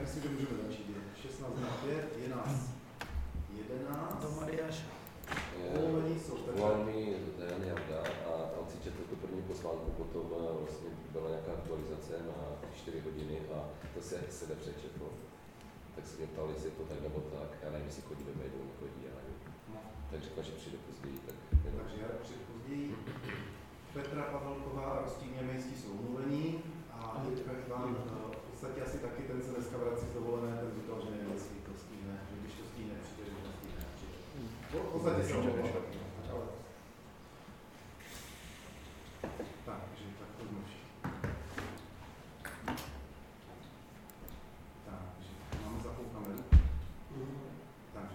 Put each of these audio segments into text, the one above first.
myslím, že můžeme začít. 16 na 5, je nás 11. To Mariáš. Omluvení jsou tady. Volný ten Jarda a tam si četl tu první pozvánku, potom vlastně byla nějaká aktualizace na 4 hodiny a to se nepřečetlo. Tak se mě ptal, jestli je to tak nebo tak. Já nevím, jestli chodí do mailu, nechodí, já nevím. No. Tak řekla, že přijde později. Takže já přijde později. Petra Pavelková a Rostín Němejský jsou omluvení a Jitka Ivan v podstatě asi taky ten se dneska vrací z dovolené, ten říkal, že nevím, jestli to stihne, že když to stihne přijde, že nestihne přijde. V podstatě se omlouvá. Takže tak to znovu. Takže máme zapnou kameru. Takže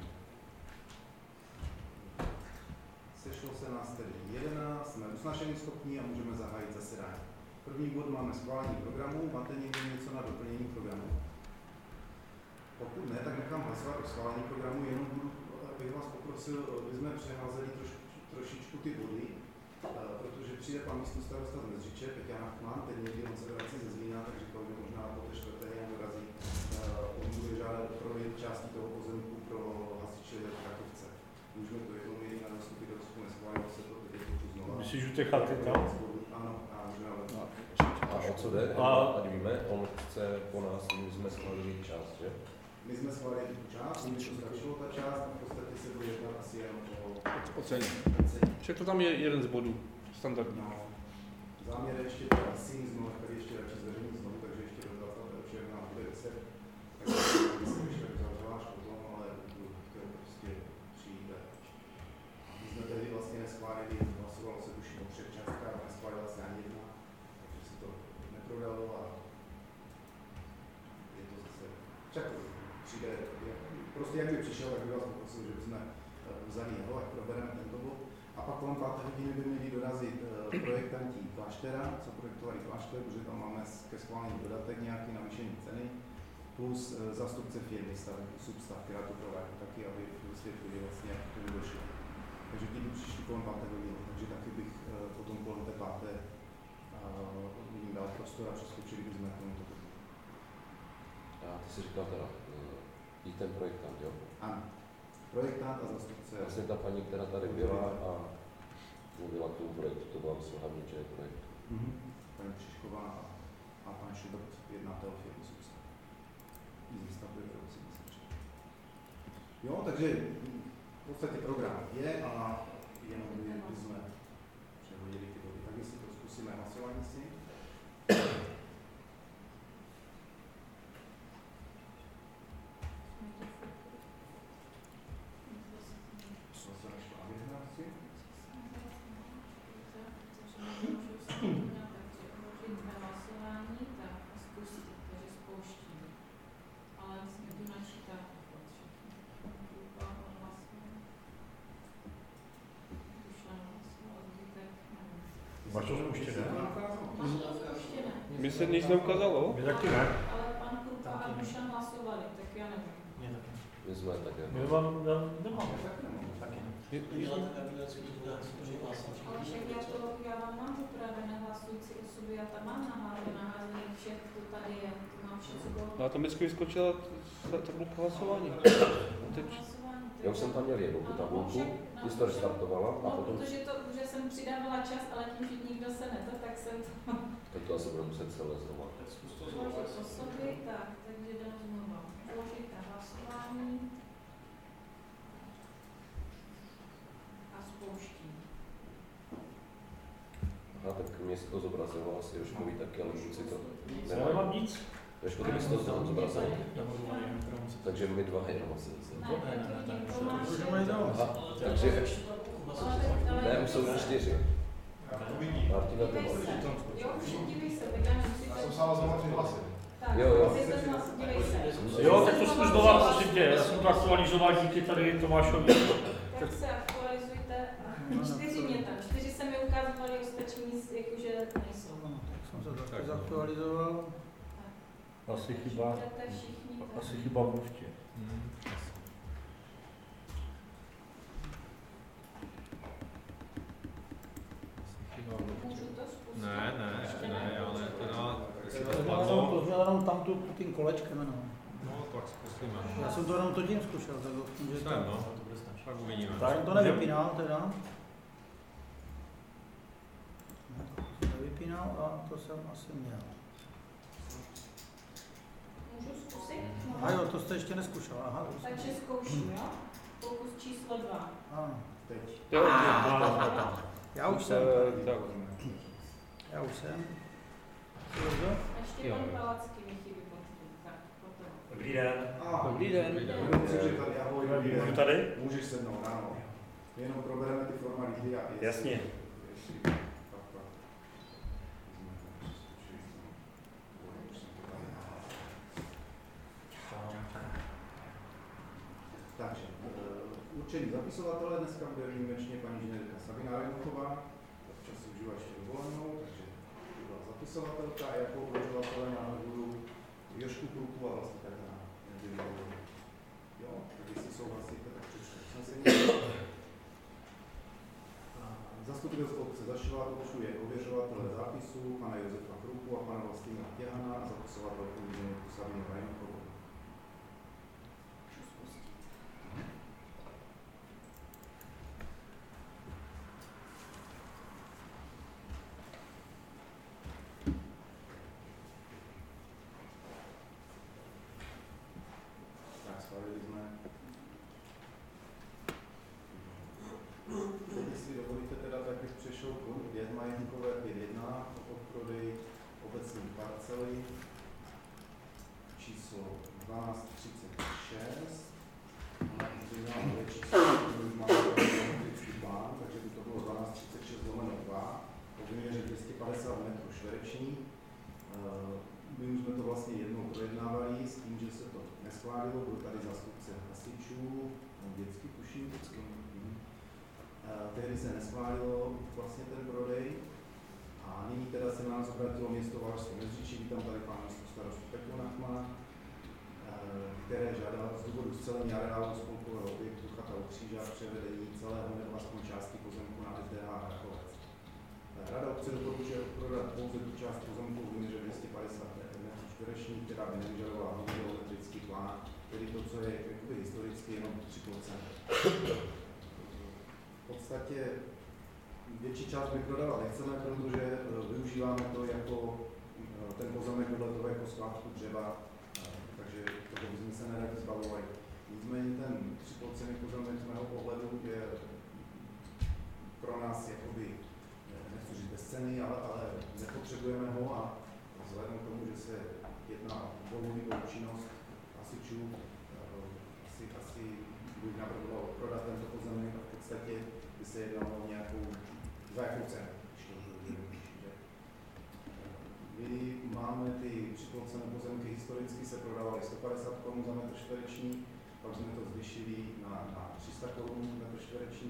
sešlo se nás tedy 11, jsme usnášení schopní a můžeme zahájit zasedání. První bod máme schválení programu, máte někdo něco na doplnění programu? Pokud ne, tak nechám hlasovat o schválení programu, jenom bych vás poprosil, aby jsme přeházeli trošičku ty body, protože přijde pan místostarosta z Mezřiče, Peťa Nachman, teď někdy on se vrací ze Zlína, tak říkal, že možná po té čtvrté jen dorazí. On bude žádat prodej části toho pozemku pro hasiče v Krakovce. Můžeme to jednou měli na zastupitelstvu, neschválilo se to, teď je to znova. Myslíš, že ty chaty tam? Ano, a možná A o co jde? Ať víme, on chce po nás, my jsme schválili část, že? My jsme schválili tu část, my to stačilo ta část a v podstatě se bude jednat asi jen o cení. Však to tam je jeden z bodů, standardní. No, záměr ještě teda syn znovu, který ještě radši zveřejnit znovu, takže ještě do 20. června bude 10. Takže se ještě uzavřela až potom, ale chtěl prostě přijít. My jsme tehdy vlastně neschválili, hlasovalo se tuším o 3 částkách, neschválila se ani jedna, takže se to neprodalo a je to zase, však přijde, prostě jak by přišel, tak by vás poprosil, že bychom vzali jeho, ať probereme tento bod. A pak kolem 5. hodiny by měli dorazit projektanti kláštera, co projektovali klášter, protože tam máme ke schválení dodatek nějaký navýšení ceny, plus zástupce firmy Substav, která to provádí taky, aby vysvětlili vlastně, jak to došlo. Takže ti by přišli kolem 5. hodiny, takže taky bych potom kolem té 5. jim dal prostor a přeskočili bychom k tomuto bodu. A ty jsi říkal teda, i ten projektant, jo? Ano. Projektant a zástupce. Vlastně ta paní, která tady byla a mluvila k tomu projektu, to byla vlastně hlavní činný projekt. Paní Přišková a pan Šibrt, jednatel firmy Substav. I zastavuje provoci Mezřiče. Jo, takže v podstatě program je a jenom bychom přehodili ty body. Tak jestli to zkusíme hlasování si. Máš to spuštěné? Mi se nic neukázalo? My taky ne. Ale pan Krupa a Dušan hlasovali, tak já nevím. My jsme také. My nemáme. Ale však já vám mám upravené hlasující osoby, já tam mám naházený všech, kdo tady je, to mám všechno. No a tam vždycky vyskočila tabulka hlasování. Já už jsem tam měl jednu tabulku, ty jsi to restartovala a potom... Protože jsem přidávala čas, ale tím, že nikdo se neto, tak jsem to... Tak to asi budu muset celé znova. Vložit osoby, tak, takže jdem znova. Vložit na hlasování. A spouštím. Aha, tak mě se to zobrazilo asi Jožkovi taky, ale si to... Já nemám nic. Jožko, ty bys to zobrazil. Takže my dva jenom asi. Takže... Ne, už jsou 4. Martina to má. Jo, už dívej se, tak já nemusíte... Já jsem sála znovu přihlásit. Jo. Jo, tak to zkus znova, prosím tě. Já jsem to aktualizoval díky tady Tomášovi. Tak se aktualizujte. 4 mě tam. 4 se mi ukázaly, ostatní jakože nejsou. Tak jsem to taky zaktualizoval. Asi chyba v luftě. Ne, ještě ne, ale teda... To znamená tam tím kolečkem, no. No, tak zkusíme. Já jsem to jenom to tím zkušel, tak doufám, že Jsem, to... no. Tak uvidíme. Tak jsem to nevypínal teda. Nevypínal a to jsem asi měl. Můžu zkusit? A jo, to jste ještě neskušel, aha. Takže zkouším, jo? Pokus číslo 2. Ano. Teď. Já už jsem. Tak. Já už jsem. Dobře? Ještě pan Palacký mi chybí tak potom. Dobrý den. Dobrý den. Můžeš tady, ahoj, dobrý den. Můžu tady? Můžeš sednout, ano. Jenom probereme ty formality a Jasně. Takže, určení zapisovatele dneska bude výjimečně paní inženýrka Sabina Remuchová, občas si užívá ještě dovolenou, takže byla zapisovatelka a jako ověřovatele budu Jožku Kruku a vlastně tak na nebyli. Jo, tak jestli souhlasíte, tak přečtu usnesení. Zastupitelstvo obce Zašilá určuje ověřovatele zápisu pana Josefa Kruku a pana Vlastimila Těhana a zapisovatelku inženýrku Sabinu Remuchovou. Tak schválili jsme. Teď, jestli dovolíte teda, tak bych přešel k bodu 5 majetkové 5.1 o prodej obecní parcely číslo 1236. Ona zřejmě má nové číslo, už máme geometrický plán, takže by to bylo 1236/2 o vyměře 250 metrů čtverečních. My už jsme to vlastně jednou projednávali s tím, že se to neschválilo, byl tady zástupce hasičů, dětský tuším, tehdy se neschválilo vlastně ten prodej a nyní teda se na nás obratilo město Valašské Meziříčí, vítám tady pana starostu Petru Nachmana, které žádá z důvodu scelení areálu spolkového objektu Chata u Kříža převedení celého nebo aspoň části pozemku na SDH Hrakovec. Rada obce doporučuje prodat pouze tu část pozemku v výměře 250 metrů čtverečních, která by nevyžadovala geometrický plán, tedy to, co je jakoby historicky jenom 3%. V podstatě větší část my prodávat nechceme, protože využíváme to jako ten pozemek vedle toho jako skládku dřeva, takže toho bychom se neradi zbavovali. Nicméně ten 3% pozemek z mého pohledu je pro nás jakoby, nechci říct bez ceny, ale nepotřebujeme ho a vzhledem k tomu, že se jedná o dlouhodobou činnost hasičů, asi bych navrhoval prodat tento pozemek a v podstatě by se jednalo o nějakou, za jakou cenu. My máme ty připlacené pozemky, historicky se prodávaly 150 Kč za metr čtvereční, pak jsme to zvýšili na 300 Kč metr čtvereční.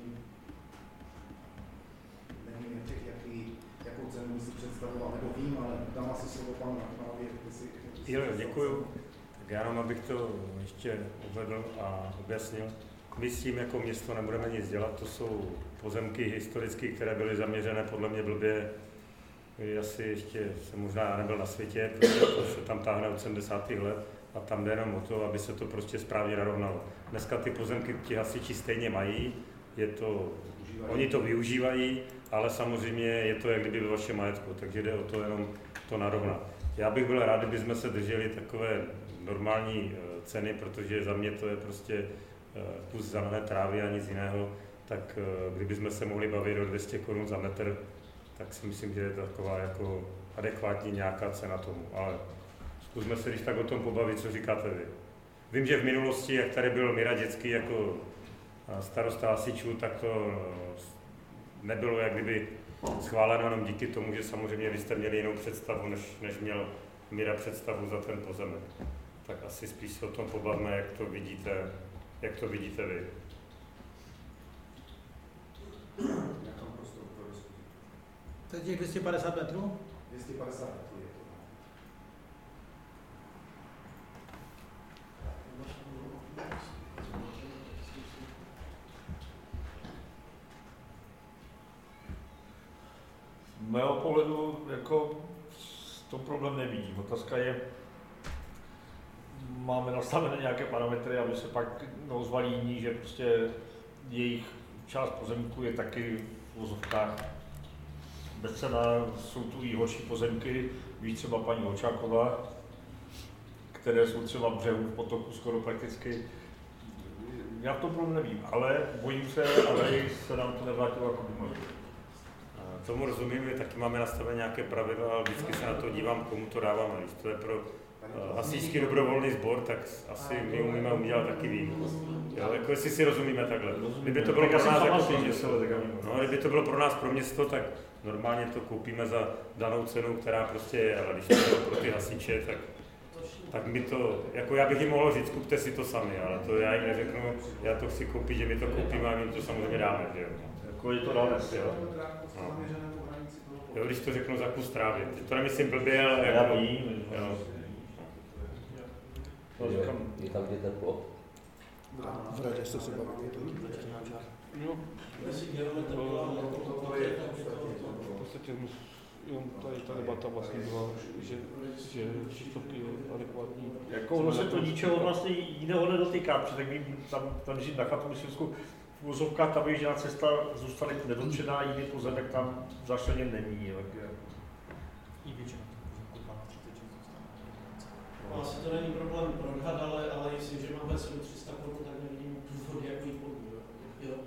Nevím, jakou cenu by si představoval, nebo vím, ale dám asi slovo panu Nachmanovi, Jo, děkuju. Tak já jenom, abych to ještě uvedl a objasnil. My s tím jako město nebudeme nic dělat, to jsou pozemky historické, které byly zaměřené podle mě blbě. Asi ještě jsem možná nebyl na světě, protože to se tam táhne od 70. let a tam jde jenom o to, aby se to prostě správně narovnalo. Dneska ty pozemky ti hasiči stejně mají, oni to využívají, ale samozřejmě je to jak kdyby ve vašem majetku, takže jde o to jenom to narovnat. Já bych byl rád, kdybychom se drželi takové normální ceny, protože za mě to je prostě kus zelené trávy a nic jiného, tak kdybychom se mohli bavit o 200 Kč za metr, tak si myslím, že je to taková jako adekvátní nějaká cena tomu, ale zkusme se když tak o tom pobavit, co říkáte vy. Vím, že v minulosti, jak tady byl Mira Dětský jako starosta hasičů, tak to nebylo jak kdyby schváleno jenom díky tomu, že samozřejmě vy jste měli jinou představu, než měl Mira představu za ten pozemek. Tak asi spíš se o tom pobavme, jak to vidíte vy. To je těch 250 metrů? 250 metrů je to. Z mého pohledu jako to problém nevidím. Otázka je, máme nastavené nějaké parametry, aby se pak ozvali jiní, že prostě jejich část pozemku je taky v vozovkách bezcenná, jsou tu i horší pozemky, ví třeba paní Holčáková, které jsou třeba v břehu, v potoku skoro prakticky. Já v tom problém nevím, ale bojím se, ale se nám to nevrátilo jako by mohlo. Tomu rozumím, že taky máme nastavené nějaké pravidla, ale vždycky se na to dívám, komu to dáváme. Když to je pro hasičský dobrovolný sbor, tak asi my umíme udělat taky výjimku. Jo, jako jestli si rozumíme takhle. Kdyby to bylo pro nás jako město, kdyby to bylo pro nás pro město, tak normálně to koupíme za danou cenu, která prostě je, ale když to bylo pro ty hasiče, tak mi to, jako já bych jim mohl říct, kupte si to sami, ale to já jim neřeknu, já to chci koupit, že mi to koupíme a my jim to samozřejmě dáme, že jo. Jako je to rámec, jo. Jo, když to řeknu za kus trávy. To nemyslím blbě, ale Já jako... vím, jo. Je tam kde ten plot? V radě jste se bavili. Jo. V podstatě tady ta debata vlastně byla, že číslovky je adekvátní. jako ono se to ničeho vlastně jiného nedotýká, protože tak tam žít na chatu Myslivsku, v vozovkách ta běžná cesta zůstane nedotčená, jiný pozemek tam zašleněn není. I většina těch pozemků 12-36 zůstane. Asi to není problém prodat, ale jestli, že máme 300 korun, tak nevidím důvod, jaký podíl. Jo.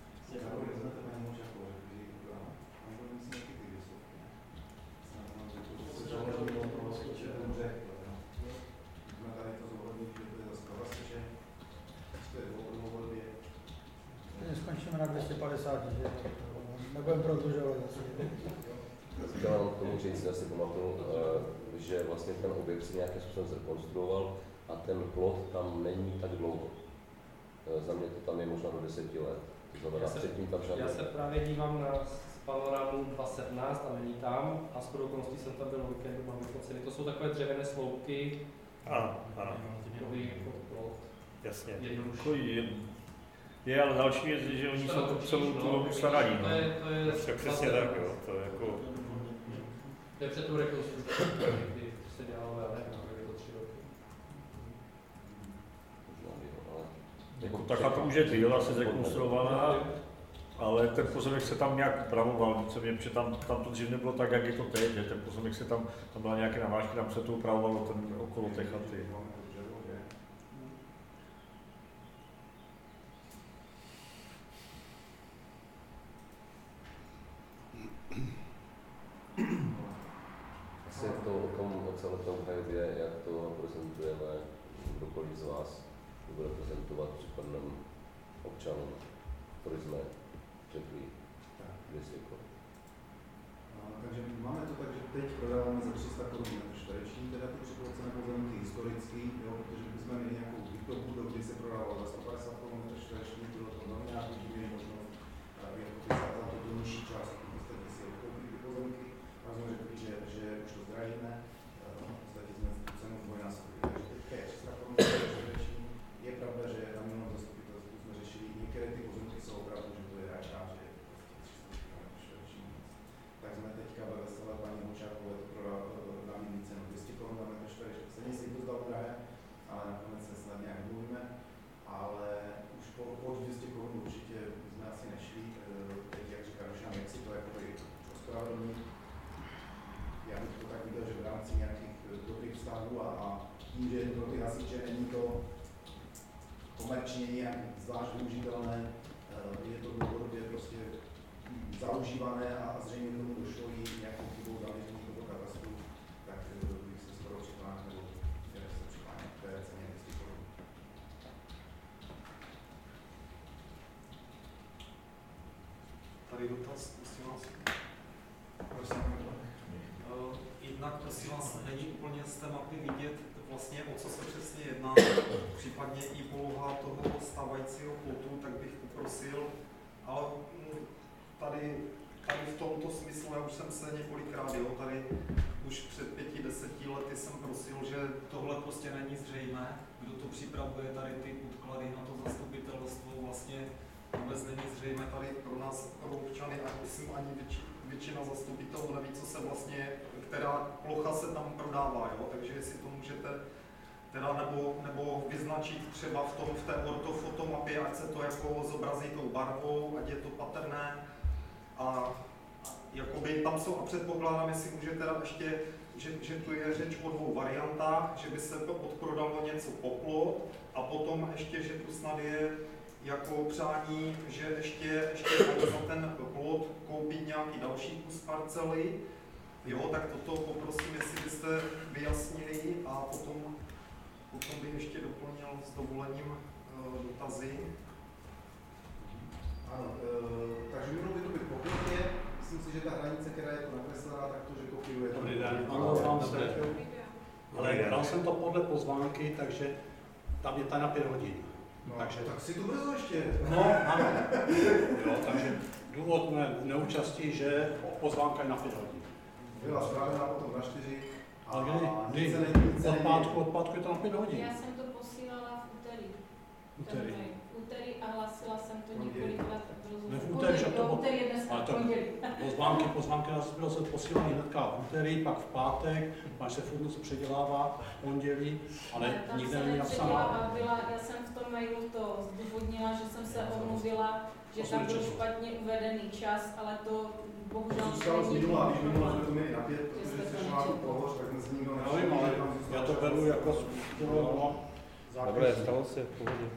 Skončíme na 250, že nebudeme prodlužovat asi. Chtěl vám k tomu říct, já si pamatuju, že vlastně ten objekt se nějakým způsobem zrekonstruoval a ten plot tam není tak dlouho. Za mě to tam je možná do 10 let. To znamená, předtím tam žádný... Já se právě dívám na panorámu 2017 a není tam a shodou okolností jsem tam byl o víkendu, mám vyfoceny. To jsou takové dřevěné sloupky. Ano. Nový plot. Jasně. Je, ale další věc, že oni jsou celou tu dobu staraní. To je přesně tak, jo. To je jako... To je před tou rekonstrukcí, kdy se dělalo velé, to 3 roky. Jako ta chata už je byla se zrekonstruovaná, ale ten pozemek se tam nějak upravoval, protože tam to dřív nebylo tak, jak je to teď, že ten pozemek se tam byla nějaké navážky, tam se to upravovalo ten okolo té chaty. Asi je to o celé tom obhajobě, jak to prezentujeme, kdokoliv z vás to bude prezentovat případným občanům, který jsme řekli 200 korun. Takže máme to tak, že teď prodáváme za 300 korun metr čtvereční, teda ty připlocené pozemky historicky, jo, protože bychom měli nějakou výrobu, kdy se prodávalo za 150 korun metr čtvereční, bylo to velmi nějakou divnou možnost, jako by za to do nižší část, v podstatě si odkoupit ty pozemky, a jsme řekli, že už to zdražíme, v podstatě jsme tu cenu dvojnásobili, takže teďka je 300 korun metr čtvereční, je pravda, že tam jenom zastupitelstvu jsme řešili, některé ty pozemky jsou opravdu, že to je ráčná, že je 300 korun metr čtvereční. Tak jsme teďka ve Veselé paní Holčákové to nabídli cenu 200 korun na metr čtvereční. Stejně si to zdalo drahé, ale nakonec se snad nějak mluvíme, ale už pod 200 korun určitě jsme asi nešli. Teď, jak říká Rošan, jak si to jako ospravedlnit. Já bych to tak viděl, že v rámci nějakých dobrých vztahů a tím, že pro ty hasiče není to komerčně nějak zvlášť využitelné, je to dlouhodobě prostě zaužívané a zřejmě k tomu došlo i nějakou chybou zaměření toho katastru, tak bych se skoro přikláněl, nebo se přikláněl k té ceně 200 korun. Tady dotaz, prosím vás. Prosím. Jednak prosím vás, není úplně z té mapy vidět vlastně, o co se přesně jedná, případně i poloha toho stávajícího plotu, tak bych poprosil, ale tady v tomto smyslu, já už jsem se několikrát, tady už před 5-10 lety jsem prosil, že tohle prostě není zřejmé, kdo to připravuje, tady ty podklady na to zastupitelstvo vlastně vůbec není zřejmé tady pro nás, pro občany, a myslím ani většina zastupitelů neví, co se vlastně, která plocha se tam prodává, jo? Takže jestli to můžete teda nebo vyznačit třeba v té ortofotomapě, ať se to jako zobrazí tou barvou, ať je to patrné. A jakoby tam jsou, a předpokládám, jestli může teda ještě, že tu je řeč o 2 variantách, že by se odprodalo něco po plot a potom ještě, že tu snad je jako přání, že ještě za ten plot koupit nějaký další kus parcely. Jo, tak toto poprosím, jestli byste vyjasnili a potom bych ještě doplnil s dovolením dotazy. Ano, takže mělo by to být po plotě. Myslím si, že ta hranice, která je to nakreslená, tak to, že kopiuje. Dobrý den. Ale dal jsem to podle pozvánky, takže tam je ta na 5 hodin. No, takže tak si tu brzo ještě. No, ano. Jo, takže důvod neúčastí, že pozvánka je na 5 hodin. Byla zpravená potom na 4. A kdy? Od pátku je to na 5 hodin. Já jsem to posílala v úterý. Úterý. V úterý a hlasila jsem to několikrát. Ne v úterý, že to úterý je dneska pondělí. Pozvánky nás bylo se posílané hnedka v úterý, pak v pátek, máš se furt něco předělává v pondělí, ale nikde není napsaná. Já jsem v tom mailu to zdůvodnila, že jsem se omluvila, že tam byl špatně uvedený čas, ale to bohužel zůstalo z minula, když minula jsme to měli na 5, protože se šla pohoř, tak jsme se nikdo nevšiml, ale já to beru jako Dobré, stalo se v pohodě.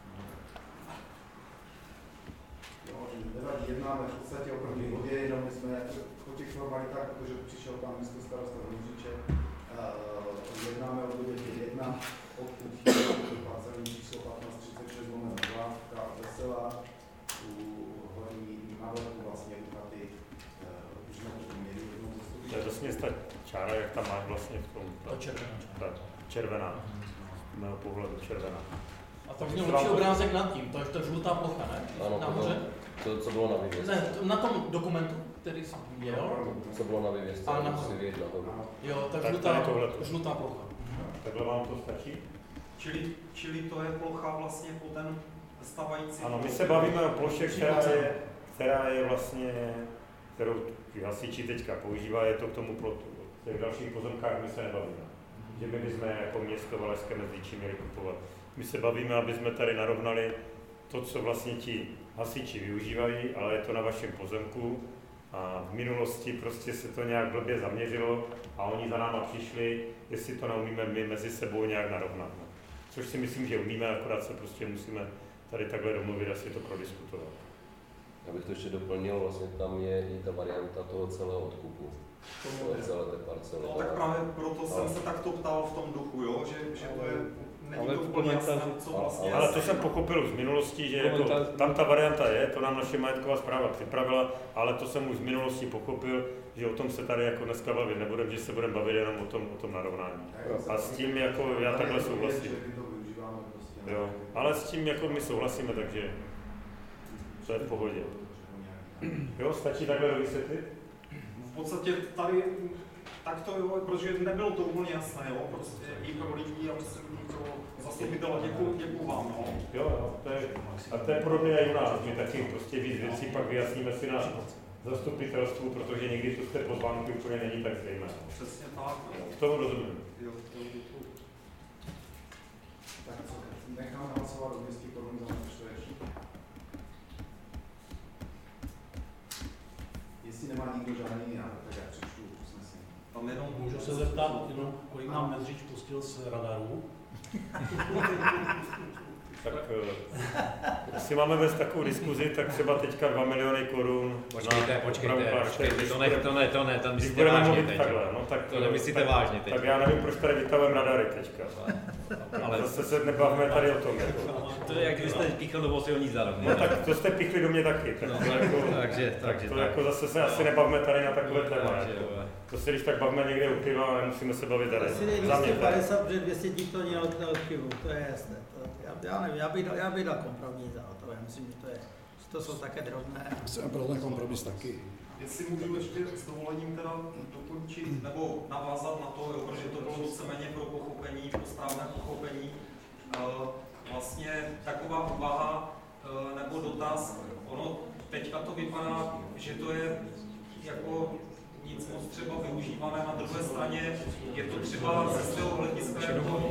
Jednáme v podstatě o první bodě, jenom my jsme po těch formalitách, protože přišel pan místo starosta Hruziček, jednáme o bodě 1, odkud parcelní číslo 1536/2, Vesela, u horní návrhu vlastně u chaty, už jsme to měli jednou zastupit. To je dost města čára, jak tam máš vlastně v tom. Ta červená čára. Červená, z mého pohledu červená. A tak měl lepší obrázek nad tím, to je ta žlutá plocha, ne? Ano, nahoře. To, co bylo na vyvěstce. Ne, na tom dokumentu, který jsem viděl. Co bylo na vyvěstce, musí vidět nahoru. Jo, tak žlutá plocha. Takhle vám to stačí? Čili to je plocha vlastně po ten stávající... Ano, my se bavíme o ploše, která je vlastně, kterou hasiči teďka používá, je to k tomu plotu. V těch dalších pozemkách my se nebavíme. Že my bychom jako město Valašské Meziříčí měli kupovat. My se bavíme, aby jsme tady narovnali to, co vlastně ti hasiči využívají, ale je to na vašem pozemku a v minulosti prostě se to nějak blbě zaměřilo a oni za náma přišli, jestli to neumíme my mezi sebou nějak narovnat. Což si myslím, že umíme, akorát se prostě musíme tady takhle domluvit a si to prodiskutovat. Já bych to ještě doplnil, vlastně tam je i ta varianta toho celého odkupu. Celé té parcely. No, tak právě proto jsem se takto ptal v tom duchu, jo? Že to je... Není to úplně jasné, co vlastně... Ale to jsem pochopil z minulosti, že jako, tam ta varianta je, to nám naše majetková správa připravila, ale to jsem už z minulosti pochopil, že o tom se tady jako dneska bavit nebudeme, že se budeme bavit jenom o tom narovnání. A s tím jako já takhle souhlasím. Jo, ale s tím jako my souhlasíme, takže to je v pohodě. Jo, stačí takhle dovysvětlit? V podstatě tady tak to jo, protože nebylo to úplně jasné, jo, prostě i pro lidi, a myslím, pro zastupitele, děkuju vám, no. Jo, to je podobně i u nás, my taky prostě víc věcí pak vyjasníme si na zastupitelstvu, protože někdy to z té pozvánky úplně není tak zřejmé. Přesně tak. K tomu rozumím. Jo, tak co, nechám hlasovat o 200 korun za čtvereční. Jestli nemá nikdo žádný jiný návrh, tak já přečtu usnesení. Můžu se zeptat, kolik nám Meziříč pustil z radarů? Tak jestli máme vést takovou diskuzi, tak třeba teďka 2 miliony korun. Počkejte, to ne, to myslíte budeme vážně mluvit teď. takhle, no, tak, to nemyslíte vážně teď. Tak já nevím, proč tady vytahujeme radary teďka. Ale zase se nebavíme tady o tom. Jako. To je, jak kdybyste píchl do silnic zároveň. No tak to jste píchli do mě taky. Tak no, to jako, takže to jako zase se asi nebavíme tady na takové téma. To se když tak bavíme někde u piva, ale musíme se bavit tady. Asi 250, protože 200 dní to mělo od pivu, to je jasné. Já nevím, já bych dal kompromis za to, já myslím, že to jsou také drobné. Jsem pro ten kompromis taky. Jestli můžu ještě s dovolením teda dokončit, nebo navázat na to, jo, protože to bylo víceméně pro pochopení, pro správné pochopení. Vlastně taková úvaha nebo dotaz, ono teďka to vypadá, že to je jako nic moc třeba využívané. Na druhé straně je to třeba ze svého hlediska jako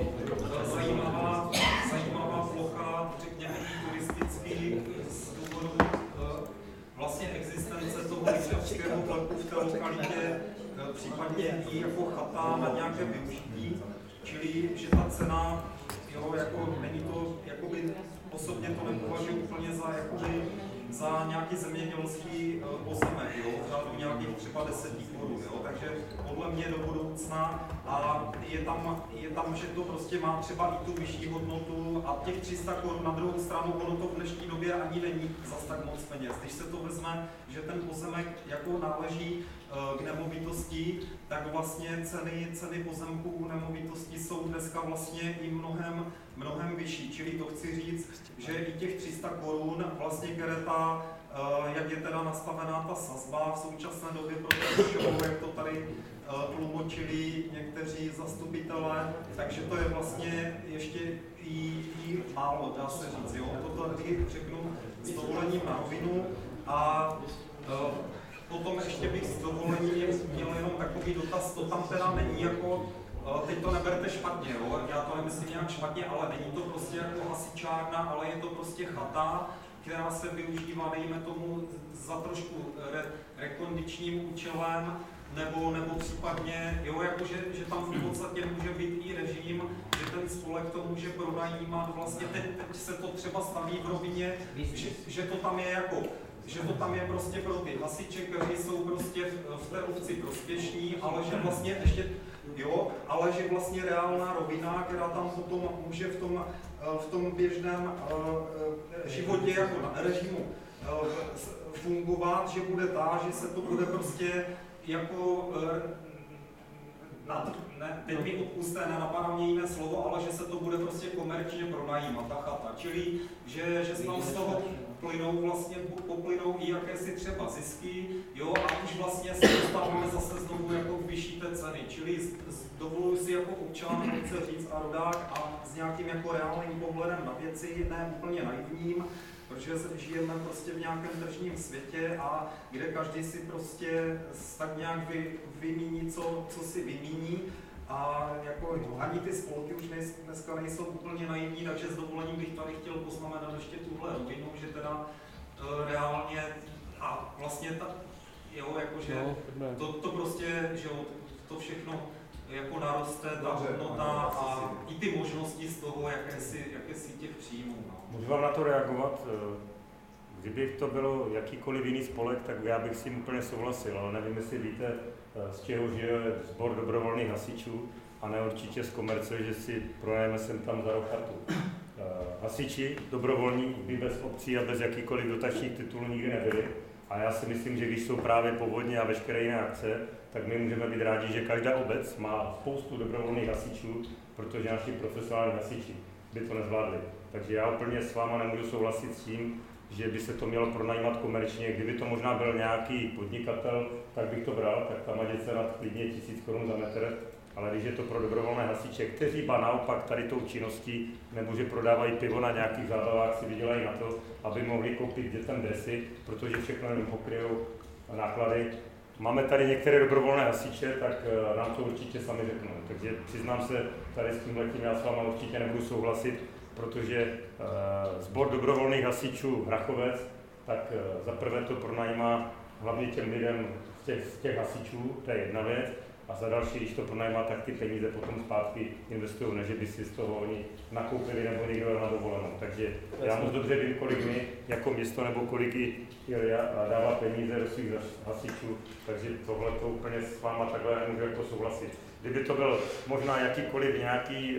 zajímavá plocha, řekněme i turistický z důvodu vlastně existence toho lyžařského vleku v té lokalitě, případně i jako chata na nějaké využití, čili že ta cena, jo, jako není to, jakoby osobně to nepovažuji úplně za nějaký zemědělský pozemek, jo, v řádu nějakých třeba 10 korun, jo, takže podle mě do budoucna a je tam, že to prostě má třeba i tu vyšší hodnotu a těch 300 korun na druhou stranu, ono to v dnešní době ani není zas tak moc peněz. Když se to vezme, že ten pozemek jako náleží k nemovitosti, tak vlastně ceny pozemků u nemovitosti jsou dneska vlastně i mnohem vyšší. Čili to chci říct, že i těch 300 korun, vlastně Gereta, jak je teda nastavená ta sazba v současné době pro ten show, jak to tady tlumočili někteří zastupitelé, takže to je vlastně ještě i málo, dá se říct. Jo? Toto tady řeknu s dovolením na rovinu a potom ještě bych s dovolením měl jenom takový dotaz, to tam teda není jako, teď to neberte špatně, jo? Já to nemyslím nějak špatně, ale není to prostě jako hasičárna, ale je to prostě chata, která se využívá, dejme tomu, za trošku rekondičním účelem, nebo případně, jo, jakože, že tam v podstatě může být i režim, že ten spolek to může pronajímat, vlastně teď se to třeba staví v rovině, že to tam je jako, že to tam je prostě pro ty hasiče, kteří jsou prostě v té obci prospěšní, ale že vlastně ještě, jo, ale že vlastně reálná rovina, která tam potom může v tom běžném životě jako na režimu fungovat, že bude že se to bude prostě jako teď mi odpusté, nenapadá mě jiné slovo, ale že se to bude prostě komerčně pronajímat, ta chata. Čili, že tam z toho poplynou i jakési třeba zisky, jo, a už vlastně se dostáváme zase znovu jako k vyšší té ceny. Čili dovoluji si jako občan chce říct a rodák a s nějakým jako reálným pohledem na věci, ne úplně naivním, protože žijeme prostě v nějakém tržním světě a kde každý si prostě tak nějak vymíní, co si vymíní. A jako ani ty spolky už dneska nejsou úplně naivní, takže s dovolením bych tady chtěl poznamenat ještě tuhle rovinu, že teda reálně a vlastně jo, jakože to prostě, že jo, to všechno jako naroste, ta hodnota a i ty možnosti z toho, jaké si těch příjmů. No. Můžu vám na to reagovat? Kdyby to bylo jakýkoliv jiný spolek, tak já bych s tím úplně souhlasil, ale nevím, jestli víte, z čeho žije sbor dobrovolných hasičů, a ne určitě z komerce, že si pronajeme sem tam za rok chatu. Hasiči dobrovolní by bez obcí a bez jakýkoliv dotačních titulů nikdy nebyli. A já si myslím, že když jsou právě povodně a veškeré jiné akce, tak my můžeme být rádi, že každá obec má spoustu dobrovolných hasičů, protože naši profesionální hasiči by to nezvládli. Takže já úplně s váma nemůžu souhlasit s tím, že by se to mělo pronajímat komerčně. Kdyby to možná byl nějaký podnikatel, tak bych to bral, tak tam ať se nad klidně 1000 korun za metr. Ale když je to pro dobrovolné hasiče, kteří ba naopak tady tou činností, nebo že prodávají pivo na nějakých zábavách, si vydělají na to, aby mohli koupit dětem dresy, protože všechno jenom pokryjou náklady. Máme tady některé dobrovolné hasiče, tak nám to určitě sami řeknou. Takže přiznám se, tady s tímhletím já s váma určitě nebudu souhlasit, protože sbor dobrovolných hasičů Hrachovec, tak za prvé to pronajímá hlavně těm lidem z těch hasičů, to je jedna věc, a za další, když to pronajímá, tak ty peníze potom zpátky investují, než by si z toho oni nakoupili nebo někdo na dovolenou. Takže já moc dobře vím, kolik my jako město nebo kolik i Ilja dává peníze do svých hasičů, takže tohle to úplně s váma takhle nemůžu jako souhlasit. Kdyby to byl možná jakýkoliv nějaký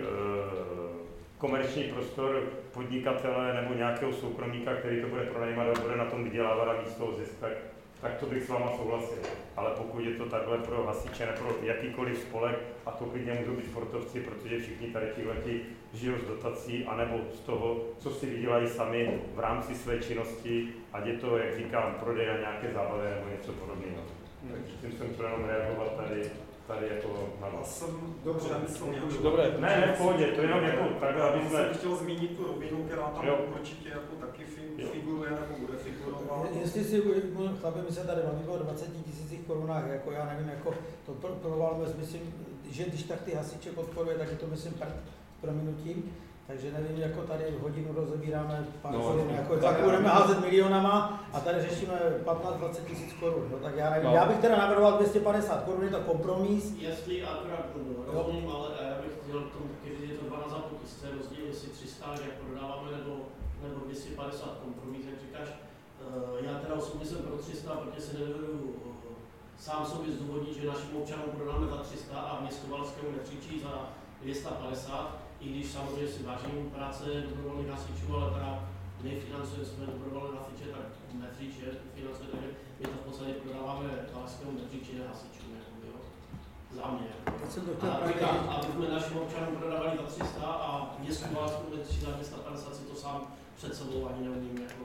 komerční prostor podnikatele nebo nějakého soukromníka, který to bude pronajímat a bude na tom vydělávat a víc toho zisk, tak to bych s váma souhlasil. Ale pokud je to takhle pro hasiče, ne pro jakýkoliv spolek, a to klidně můžou být sportovci, protože všichni tady tihleti žijou z dotací, anebo z toho, co si vydělají sami v rámci své činnosti, ať je to, jak říkám, prodej na nějaké zábavy nebo něco podobného. Takže tím jsem chtěl jenom reagovat tady tady jako na Já jsem Dobře, myslel Dobré. Ne, v pohodě, to jenom jako takhle, aby Já jsme... jsem chtěl zmínit tu rovinu, která tam Jo. určitě jako taky figuruje nebo bude figurovat. Jestli si chlapi, my se tady bavíme o 20 000 korunách, jako já nevím, jako to pro Valmes, myslím, že když tak ty hasiče podporuje, tak je to myslím s prominutím, takže nevím, jako tady hodinu rozebíráme pár korun, jako tak budeme házet milionama a tady řešíme 15-20 000 korun, no, tak já nevím, já bych teda navrhoval 250 korun, je to kompromis. Jestli akorát rozumím, ale já bych chtěl k tomu taky říct, je to 12,5 tisíce rozdíl, jestli 300, jak prodáváme, nebo 250 kompromis, jak říkáš. Já teda osobně jsem pro 300, protože se nedovedu sám sobě zdůvodnit, že našim občanům prodáme za 300 a město Valašskému nekřičí za 250, i když samozřejmě si vážím práce dobrovolných hasičů, ale teda nefinancujeme jsme dobrovolné hasiče, tak nekřiče financuje, takže my to v podstatě prodáváme Valašskému nekřičí hasičům, jo, za mě. A říkám, aby jsme našim občanům prodávali za 300 a městu Valašskému nekřičí za 250, si to sám před sebou ani neumím jako...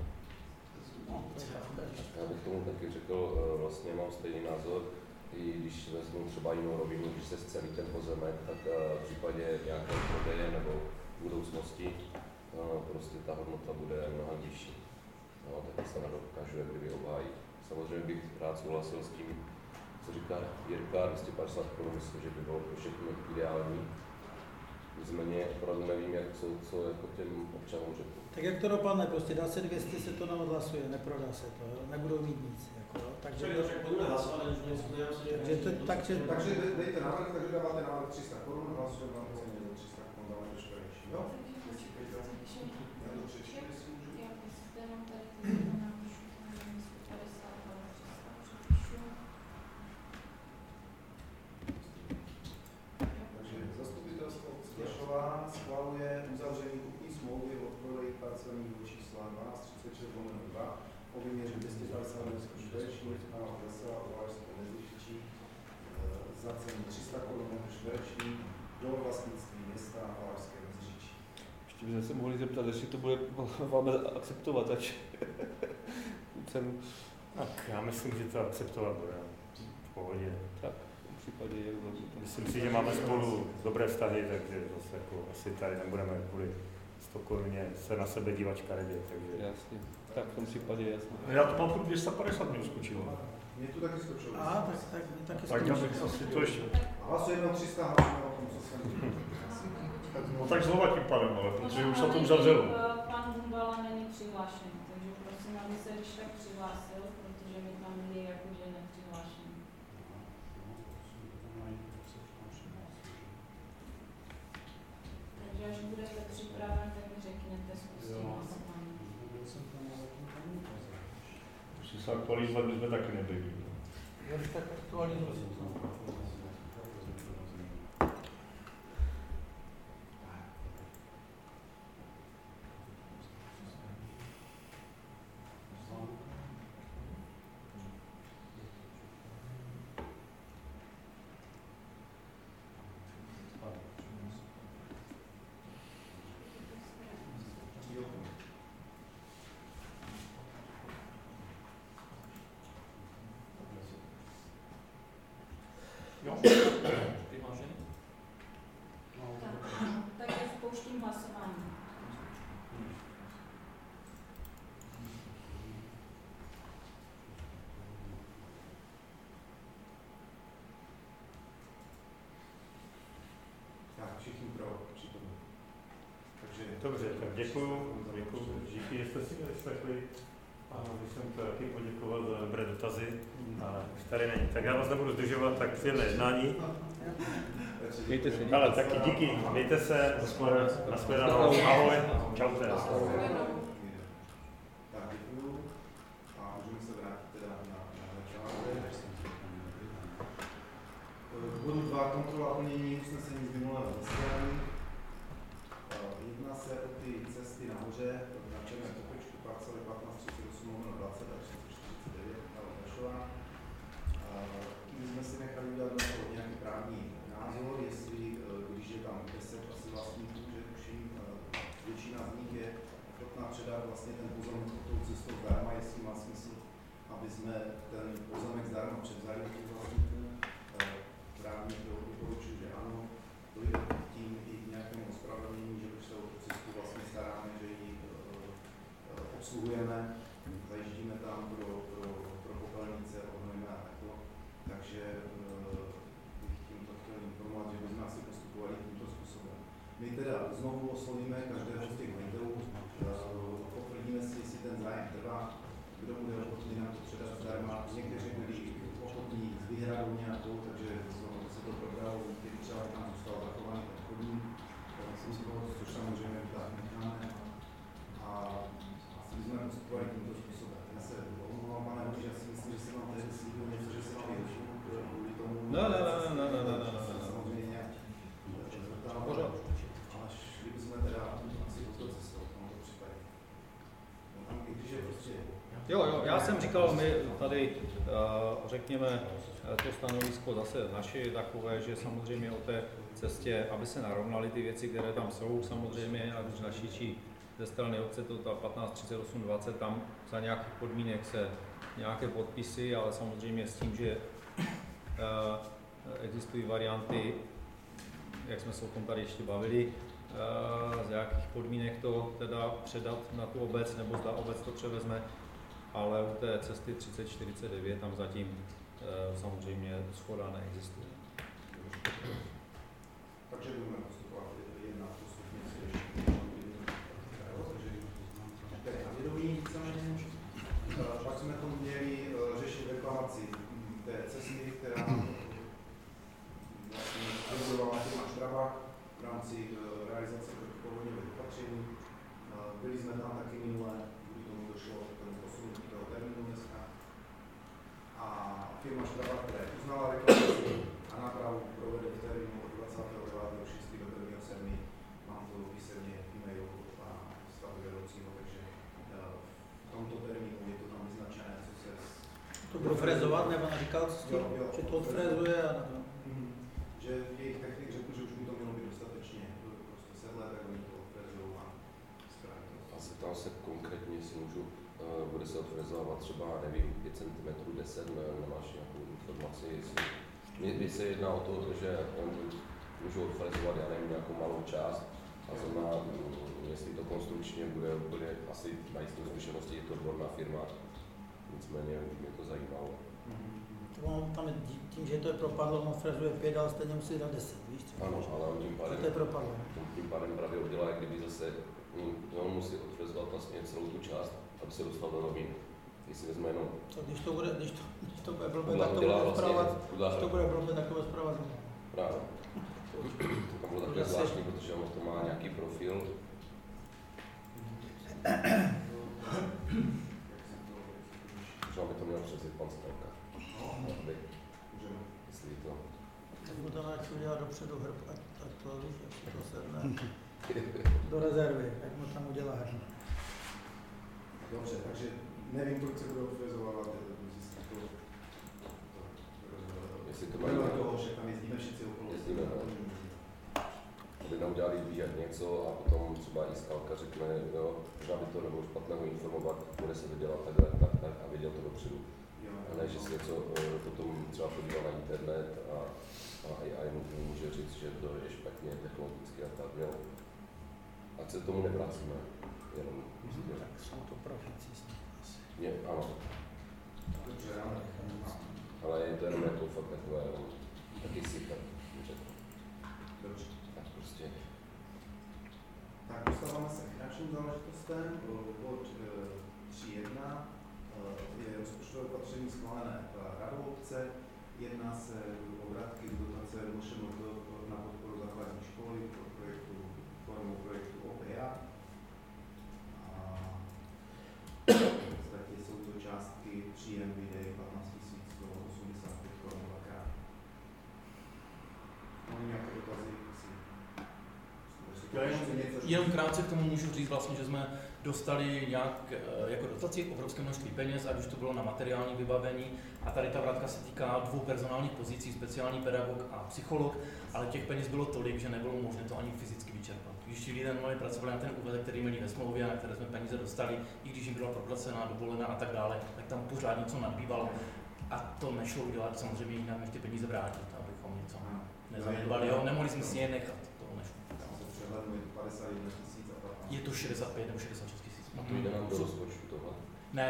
Já bych tomu taky řekl, vlastně mám stejný názor, i když vezmu třeba jinou rovinu, když se scelí ten pozemek, tak v případě nějakého prodeje nebo budoucnosti prostě ta hodnota bude mnohem vyšší. No, taky se nedokážu jak kdyby obhájit. Samozřejmě bych rád souhlasil s tím, co říká Jirka, 250 korun, myslím, že by bylo pro všechno ideální. Nicméně opravdu nevím, co jako těm občanům řeknu. Tak jak to dopadne, prostě dá se 200, se to neodhlasuje, neprodá se to, jo? Nebudou mít nic. Jako, jo? Takže dejte návrh, takže dáváte návrh 300 korun, hlasujeme vám ceně za 300 korun, dáme to čtvereční, jo? Takže zastupitelstvo Splašová schvaluje uzavření kupní smlouvy o prodeji parcelního čísla 1236/2 o výměře 250 metrů čtverečních a vesela o Valašské Meziříčí za cenu 300 korun metr čtvereční do vlastnictví města Valašské Meziříčí. Ještě bychom se mohli zeptat, jestli to bude vám akceptovat, ač cenu. Tak já myslím, že to akceptovat bude. V pohodě. Tak, v případě je vlastně. Myslím si, že máme spolu dobré vztahy, takže zase jako asi tady nebudeme kvůli 100 koruně se na sebe dívat škaredě, takže... Jasně. Tak v tom případě jasně. Já to mám pro 250 mě skočilo. Mě to taky skočilo. Tak já bych asi to ještě... Hlasujeme o 300, hlasujeme o tom, co jsem No tak znova tím pádem, ale protože už se to uzavřelo. Pan Humbala není přihlášen, takže prosím, aby se když tak přihlásil, protože mi tam je jako, že nepřihlášen. Takže až budete připraven, tak mi řekněte, zkusím hlasování. Musí se aktualizovat, my jsme taky nebyli. Já bych tak aktualizoval. Tak já spouštím hlasování. Tak, všichni pro přítomní. Takže... Dobře, tak děkuju, díky, že jste si vyslechli. A když jsem to taky poděkoval za dobré dotazy, ale už tady není. Tak já vás nebudu zdržovat, tak příjemné jednání. Mějte se. Ale taky díky, mějte se, nashledanou, ahoj, čaute. Tak děkuju a můžeme se vrátit teda na začátek. Bodu 2. Kontrola plnění usnesení z minulého zasedání. Jedná se o ty cesty nahoře, na Černé Kopečku, parcely 1538/20 a 3439, ale Kašová. My jsme si nechali udělat na to nějaký právní názor, jestli, když je tam 10 asi vlastníků, že tuším, většina z nich je ochotná předat vlastně ten pozemek tou cestou zdarma, jestli má smysl, aby jsme ten pozemek zdarma převzali od těch vlastníků. správně, doporučuji, že ano, dojde tím i k nějakému ospravedlnění, že už se o tu cestu vlastně staráme, že ji obsluhujeme, zajíždíme tam pro popelnice, ohnojíme a takto. Takže bych tímto chtěl informovat, že bychom asi postupovali tímto způsobem. My teda znovu oslovíme každého z těch majitelů, potvrdíme si, jestli ten zájem trvá, kdo bude ochotný nám to předat zdarma. Někteří byli ochotní s výhradou nějakou, takže se to probralo, někteří třeba tam zůstal zachovaný ten chodník, což samozřejmě tak necháme. A asi bychom postupovali tímto způsobem. Já se omlouvám, pane Hoši, já si myslím, že jsem vám tady slíbil něco, že se vám věřím kvůli tomu. Samozřejmě nějak zvrtávám. Ale šli bychom teda asi touto cestou v tomto případě. Když je prostě... Jo, já jsem říkal, my tady řekněme to stanovisko zase naše je takové, že samozřejmě o té cestě, aby se narovnaly ty věci, které tam jsou samozřejmě, a když naší či ze strany obce to ta 15, 38, 20, tam za nějakých podmínek se nějaké podpisy, ale samozřejmě s tím, že existují varianty, jak jsme se o tom tady ještě bavili, z jakých podmínek to teda předat na tu obec, nebo zda obec to převezme, ale u té cesty 3049 tam zatím samozřejmě shoda neexistuje. Takže budeme postupovat jedna postupně si ještě. Tak na vědomí víceméně. Pak jsme to měli řešit reklamaci té cesty, která vlastně vybudovala firma Štrabák v rámci realizace protipovodňových opatření. Byli jsme tam taky minulé, kdy tomu došlo k tomu posunutí toho termínu dneska. A firma Štrabák, která uznala reklamaci a nápravu provede v termínu od 29.6. do 1.7. Mám to písemně e-mail od pana stavbyvedoucího, takže v tomto termínu je to tam vyznačené, co se... To profrezovat, nebo říkal, že to odfrezuje a... Že jejich technik řekl, že už by to mělo být dostatečně prostě sedlé, tak oni to odfrezují a zpraví to. A zeptal se konkrétně, jestli můžu, bude se odfrezovat třeba, nevím, 5 cm, 10, nemáš nějakou informaci, jestli... Mně se jedná o to, že můžu odfrezovat, já nevím, nějakou malou část a znamená, jestli to konstrukčně bude asi mají z té zkušenosti, je to odborná firma, nicméně mě to zajímalo. Tam je tím, že to je propadlo, on frezuje 5, ale stejně musí dát 10, víš co? Ano, ale on to je propadlo. Tím pádem právě udělá, kdyby zase, on musí odfrezovat vlastně celou tu část, aby se dostal do novin. Jestli vezme jenom... Když to bude blbě, tak to bude zpravovat, když to bude blbě, tak to bude zpravovat. Právě. To bylo takové zvláštní, protože ono to má nějaký profil. Možná by to měl přezit pan Stelka. Jestli to... Tak mu tam jak udělat dopředu hrb, ať to víš, jak to sedne do rezervy, jak mu tam udělá hrb. Dobře, takže nevím, kolik se bude odfrezovávat, jestli to mají toho, že tam jezdíme všichni okolo. Jezdíme, aby nám udělali výjad něco a potom třeba i skalka řekne, jo, možná by to nebylo špatného informovat, bude se to dělat tak a věděl to dopředu. A ne, že si něco potom třeba podíval na internet a jemu může říct, že to je špatně technologicky a tak, jo. Ať se tomu nevracíme, jenom. Tak jsou to profíci s ním asi. Ano. Dobře, ale je to jenom jako fakt takové, taky si tak řekl. Dobře. Tak prostě. Tak dostáváme se k finančním záležitostem. Bod 3.1 je rozpočtové opatření schválené radou obce. Jedná se o vratky z dotace MŠMT na podporu základní školy formou projektu OPA. V podstatě jsou to částky příjem výdej 15 185 korun dvakrát. Mám nějaké dotazy? Jenom krátce k tomu můžu říct vlastně, že jsme dostali nějak jako dotaci obrovské množství peněz, ať už to bylo na materiální vybavení, a tady ta vratka se týká 2 personálních pozicí, speciální pedagog a psycholog, ale těch peněz bylo tolik, že nebylo možné to ani fyzicky vyčerpat. Když ti lidé normálně pracovali na ten úvazek, který měli ve smlouvě, na které jsme peníze dostali, i když jim byla proplacená dovolená a tak dále, tak tam pořád něco nadbývalo. A to nešlo udělat samozřejmě jinak, než ty peníze vrátit, abychom něco nezanedbali, jo, nemohli jsme si je nechat, toho nešlo. Je to 65 nebo 66 tisíc. A to jde nám do rozpočtu tohle? Ne,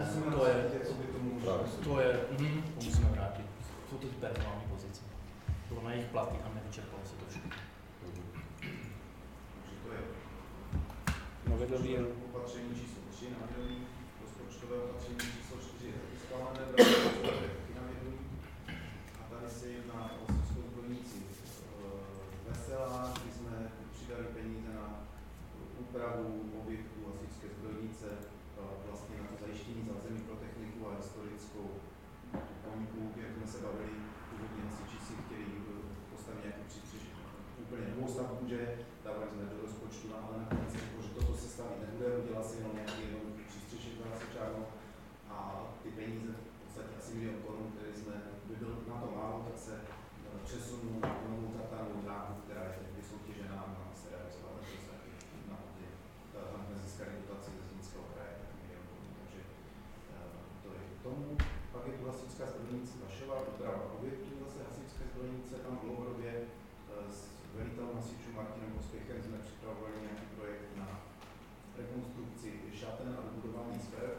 to musíme vrátit. Jsou to ty personální pozice. Bylo na jejich platy a nevyčerpalo se to všechno. Takže to je navědomí opatření číslo 3, navědomí, rozpočtové opatření číslo 4, schválené navědomí. A tady se jedná o hasičskou zbrojnici Veselá, kdy jsme přidali peníze na úpravu objektu hasičské zbrojnice, vlastně na to zajištění zázemí pro techniku a historickou památku, jak jsme se bavili, původně hasiči si chtěli postavit nějakou úplně novou stavbu, že dávali jsme do rozpočtu, ale nakonec jako, že toto se stavit nebude, udělá si jenom nějaký jednoduchý přístřešek na hasičárnu a ty peníze, v podstatě asi 1 000 000 korun, které jsme, by byl na to málo, tak se přesunou na novou tartanovou dráhu, která je vysoutěžená, má se realizovat na hodě. Tam jsme získali dotaci ze Zlínského kraje, takže to je k tomu. Pak je tu hasičská zbrojnice Vašová, úprava objektu zase hasičské zbrojnice, tam dlouhodobě s velitelem hasičů Martinem Pospěchem jsme připravovali nějaký projekt na rekonstrukci šaten a vybudování sfér.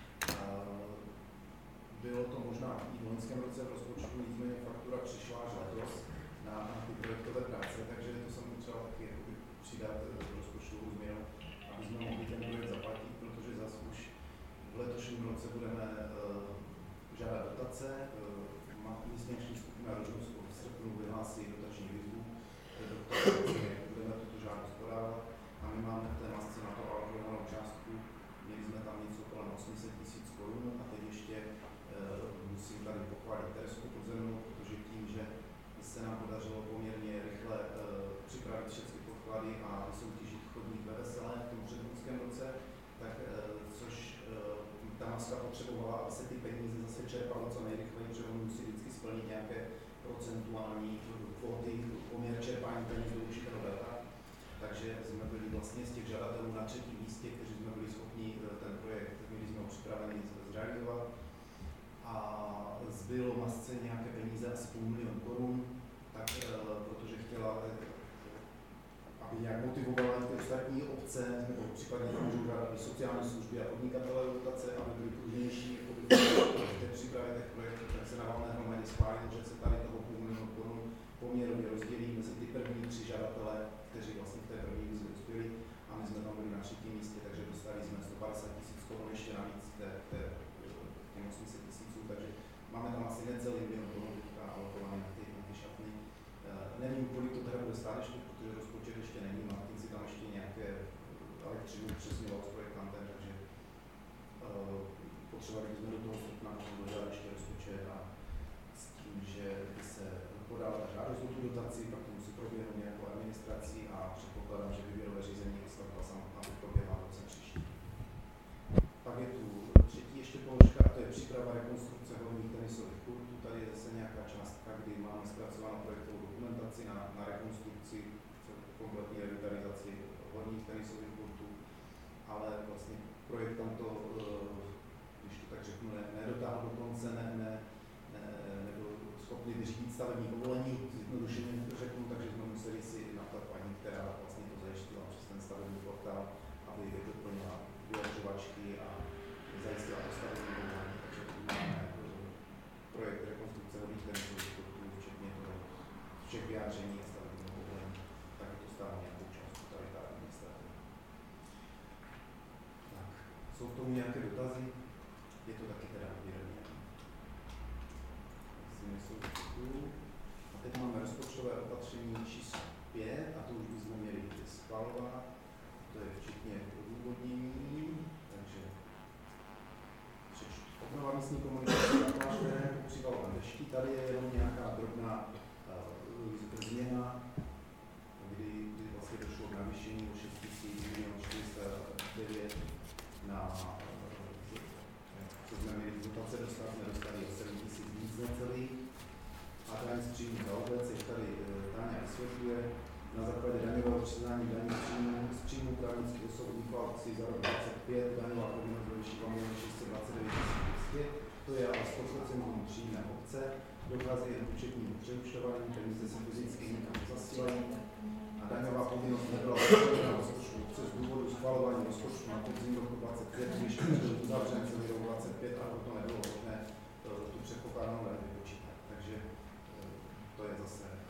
Bylo to možná i v loňském roce v rozpočtu, nicméně faktura přišla až letos na ty projektové práce, takže to jsem potřeba taky přidat do rozpočtovou změnu, aby jsme mohli ten projekt zaplatit, protože zase už v letošním roce budeme žádat dotace. Místní skupina Rožnost v srpnu vyhlásí dotační výzvu, do které budeme tuto žádost podávat a my máme v té masce na to alokovanou částku. Měli jsme tam něco kolem 800 000 korun a teď ještě musím tady pochválit Teresku Podzemnou, protože tím, že se nám podařilo poměrně rychle připravit všechny podklady a vysoutěžit chodník ve Veselé v tom předchozím roce, tak což ta maska potřebovala, aby se ty peníze zase čerpalo co nejrychleji, protože on musí vždycky splnit nějaké procentuální kvóty, poměr čerpání peněz do určitého data. Takže jsme byli vlastně z těch žadatelů na 3. místě, kteří jsme byli schopni ten projekt, měli jsme ho připravený zrealizovat. A zbylo masce nějaké peníze, asi 500 000 korun, tak protože chtěla, aby nějak motivovala ty ostatní obce, nebo případně tam můžou žádat sociální služby a podnikatelé dotace, aby byli pružnější v té přípravě těch projektů, tak se na valné hromadě schválilo, že se tady toho 500 000 korun poměrově rozdělí mezi ty první 3 žadatele, kteří vlastně v té první výzvě uspěli, a my jsme tam byli na 3. místě, takže dostali jsme 150 000 korun ještě navíc těm 800 000, takže máme tam asi necelý 1 000 000 korun alokované na ty šatny. Nevím, kolik to teda bude stát ještě, protože rozpočet ještě není, Martin si tam ještě nějaké elektřinu přesňoval s projektantem, takže potřebovali bychom do toho srpna dodat ještě rozpočet a s tím, že by se podala ta žádost o tu dotaci, pak to musí proběhnout nějakou administrací a předpokládám, že výběrové řízení a stavba samotná by proběhla v roce příští. Pak je tu 3. ještě položka, a to je příprava rekonstrukce horních tenisových kurtů. Tady je zase nějaká částka, kdy máme zpracovanou projektovou dokumentaci na rekonstrukci, kompletní revitalizaci horních tenisových kurtů, ale vlastně projekt tam to, když to tak řeknu, nedotáhl do konce, nebyl schopný vyřídit stavební povolení, zjednodušeně řeknu, takže jsme museli si naptat paní, která vlastně to zajištila přes ten stavební portál, aby doplnila vyjadřovačky a zajistila postavení povolení, takže máme projekt rekonstrukce horních tenisových kurtů, včetně toho všech vyjádření a stavebního povolení, tak je to stále nějakou částku tady ta administrativa. Tak, jsou k tomu nějaké dotazy? Je to taky teda výrobně. A teď máme rozpočtové opatření číslo 5 a to už bychom měli schvalovat. To je včetně odůvodnění, takže obnova místní komunikace na Klášterem, Přivalovan Dešti. Tady je jenom nějaká drobná změna, kdy vlastně došlo k navýšení o 6 409 na co jsme měli dotace dostat, jsme dostali o 7 000 víc necelých. A daň z příjmu za obec, jak tady Táňa vysvětluje, na základě daňového přiznání daní z příjmu právnických osob inflaci za rok 2025, daňová povinnost ve výši 2 629 200, to je ale 100% příjmem obce, dochází jen k účetnímu přeúčtování, peníze se fyzicky nikam zasílají a daňová povinnost nebyla na rozpočtu přes důvodu schvalování rozpočtu na podzim roku 25, když byl uzavřen celý rok 25 a proto nebylo možné tu předpokládanou daň vypočítat. Takže to je zase